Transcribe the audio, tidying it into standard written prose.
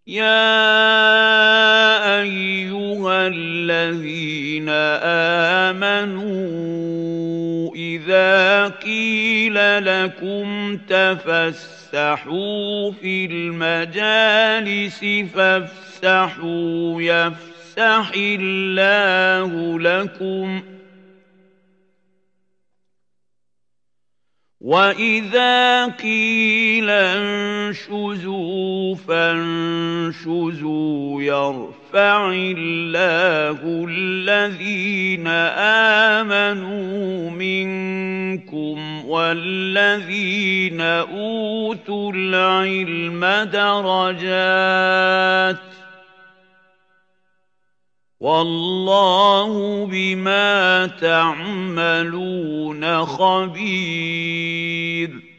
يَا أَيُّهَا الَّذِينَ آمَنُوا إِذَا قِيلَ لَكُمْ تَفَسَّحُوا فِي الْمَجَالِسِ فَافْسَحُوا يَفْسَحِ اللَّهُ لَكُمْ ۖ وَإِذَا قِيلَ انشُزُوا فَانشُزُوا يَرْفَعِ اللَّهُ الَّذِينَ آمَنُوا مِنكُمْ وَالَّذِينَ أُوتُوا الْعِلْمَ دَرَجَاتٍ ۚ وَاللَّهُ بِمَا تَعْمَلُونَ خَبِيرٌ